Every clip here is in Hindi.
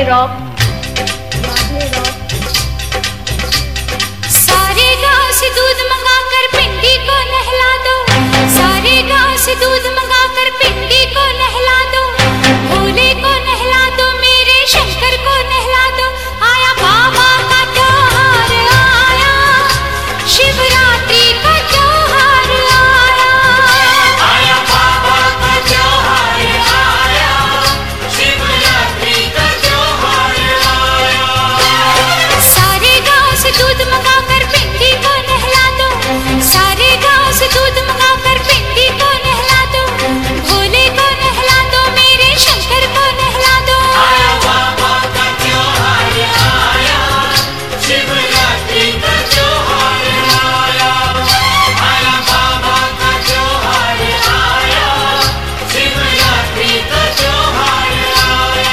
रॉक। सारे गांव से दूध मंगाकर पिंडी को नहला दो, सारे गांव से दूध मंगाकर पिंडी को नहला दो, भोले को नहला दो, मेरे शंकर को नहला दो। आया बाबा का त्योहार आया, शिवरात्रि का त्योहार आया, आया बाबा का त्योहार आया, शिवरात्रि का त्योहार आया। सारे गांव से दूध मंगाकर पिंडी को नहला दो, सारे गांव से दूध मंगाकर पिंडी को नहला दो, भोले को नहला दो, मेरे शंकर को नहला दो। आया बाबा का त्योहार आया, शिवरात्रि का त्योहार आया, आया बाबा का त्योहार आया, शिवरात्रि का त्योहार आया।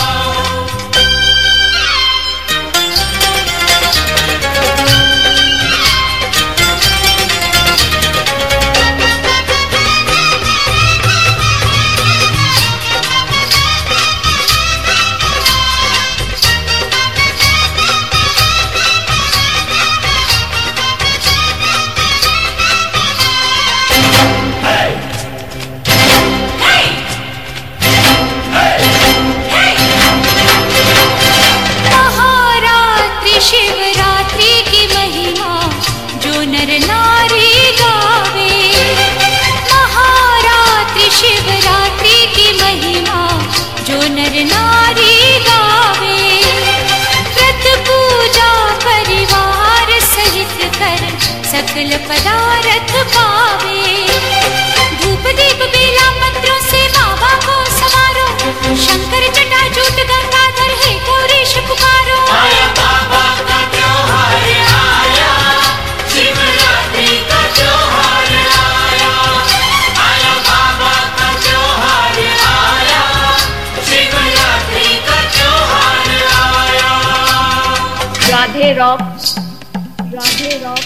महारात्रि शिवरात्रि की महिमा जो नर नारी गावे, महारात्रि शिवरात्रि की महिमा जो नर नारी गावे, व्रत पूजा परिवार सहित कर सकल पदार्थ पावे। धूप दीप बेला मंत्रों से बाबा को सवारो, शंकर जटाजूट गंगाधर है गौरीश पुकारो। आया बाबा का त्योहार आया, शिवरात्रि का त्योहार आया, आया बाबा का त्योहार आया, शिवरात्रि का त्योहार आया। राधे रॉक, राधे रॉक।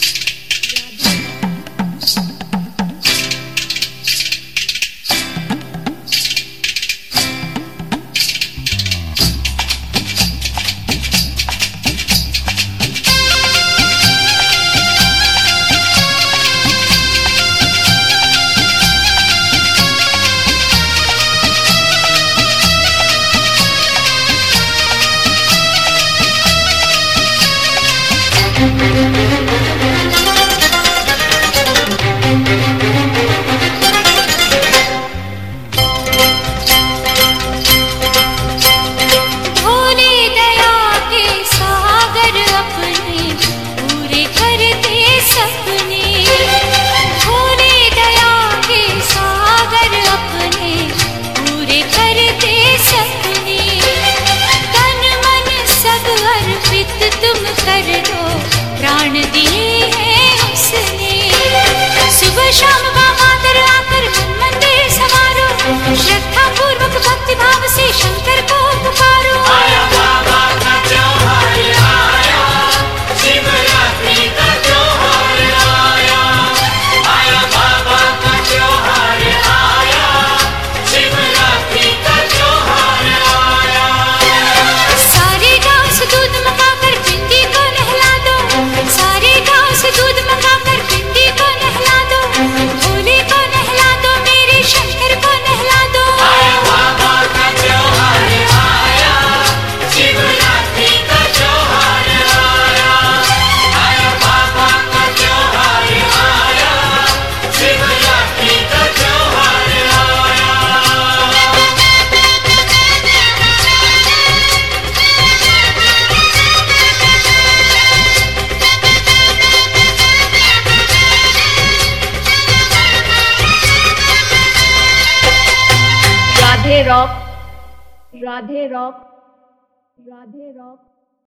भोले दया के सागर अपने पूरे करते सपने, भोले दया के सागर अपने पूरे करते सपने। तन मन सब अर्पित तुम कर दो, प्राण दिए हैं उसने। सुबह शाम बाबा दर आकर मन मंदिर संवारो, श्रद्धा पूर्वक भक्ति भाव से शंकर को पुकारो। आया बाबा का त्योहार आया, शिवरात्रि का त्योहार आया, आया बाबा का त्योहार आया, शिवरात्रि का त्योहार आया। सारे गांव से दूध मंगाकर पिंडी को नहला दो, सारे गांव से दूध मंगाकर पिंडी को नहला दो, भोले को नहला दो, मेरे शंकर को नहला दो। आया बाबा का त्योहार आया, शिवरात्रि का त्योहार आया, आया बाबा का त्योहार आया, शिवरात्रि का त्योहार आया। राधे रॉक, राधे रॉक, राधे रॉक।